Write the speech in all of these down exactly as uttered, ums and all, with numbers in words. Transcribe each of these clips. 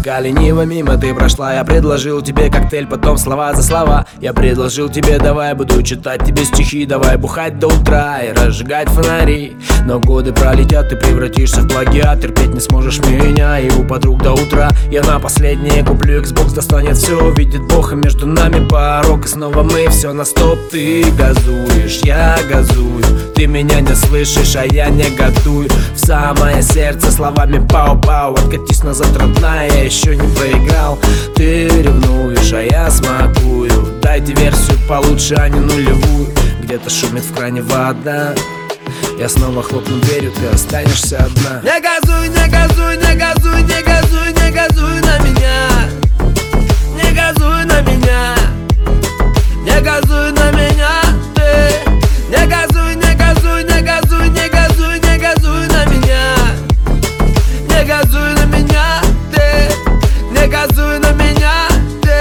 Пока лениво мимо ты прошла, я предложил тебе коктейль, потом слова за слова. Я предложил тебе, давай буду читать тебе стихи, давай бухать до утра и разжигать фонари. Но годы пролетят, ты превратишься в плагиат, терпеть не сможешь меня и у подруг до утра. Я на последнее куплю Xbox, достанет все, увидит Бог, и между нами порог. И снова мы, все на стоп, ты газуешь, я газую. Ты меня не слышишь, а я негодую. В самое сердце словами пау-пау. Откатись назад, родная, я еще не проиграл. Ты ревнуешь, а я смакую. Дайте версию получше, а не нулевую. Где-то шумит в кране вода. Я снова хлопну дверью, ты останешься одна. Не газуй, не газуй, не газуй, не газуй, не газуй на меня. Не газуй на меня. Не газуй на меня, ты. Не газуй, не газуй, не газуй, не газуй, не газуй на меня. Не газуй на меня, ты. Не газуй на меня,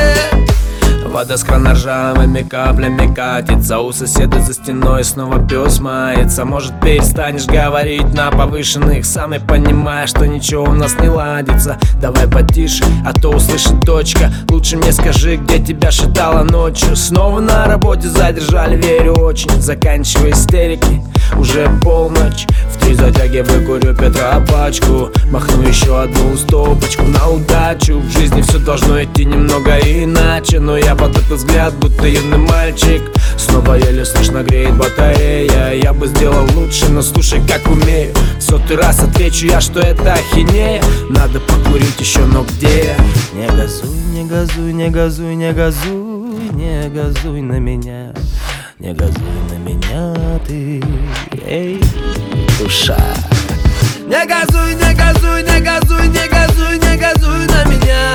ты. Вода с крана ржавыми каплями катится. У соседа за стеной снова пес мается. Может, перестанешь говорить на повышенных, сам и понимаешь, что ничего у нас не ладится. Давай потише, а то услышит дочка. Лучше мне скажи, где тебя шатало ночью. Снова на работе задержали, верю очень. Заканчивай истерики, уже полночь. В три затяги выкурю Петра пачку. Махну еще одну стопочку на удачу. В жизни все должно идти немного иначе, но я под этот взгляд, будто юный мальчик. Снова еле слышно греет батарея. Я бы сделал лучше, но слушай, как умею. В сотый раз отвечу я, что это ахинея. Надо покурить еще, но где? Не газуй, не газуй, не газуй, не газуй, не газуй на меня. Не газуй на меня, ты, эй, душа. Не газуй, не газуй, не газуй, не газуй, не газуй на меня.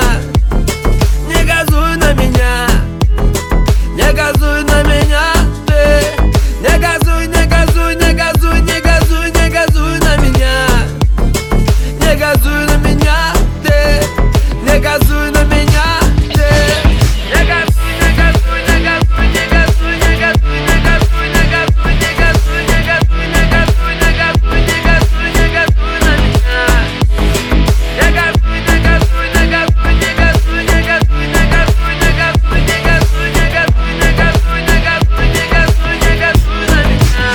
Не газуй на меня. Не газуй на меня, ты. Не газуй, не газуй, не газуй, не газуй, не газуй на меня. Не газуй на меня, ты. Не газуй на меня, ты. Не газуй, не газуй, не газуй, не газуй, не газуй, не газуй, не газуй, не газуй, не газуй, не газуй, не газуй, не газуй, не газуй на меня. Не газуй, не газуй, не газуй, не газуй, не газуй, не газуй, не газуй, не газуй, не газуй, не газуй, не газуй, не газуй, не газуй на меня.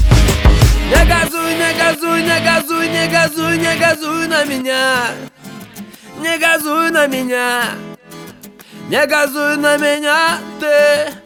Не газуй, не газуй, не газуй, не газуй, не газуй на меня. Не газуй на меня. Не газуй на меня, ты.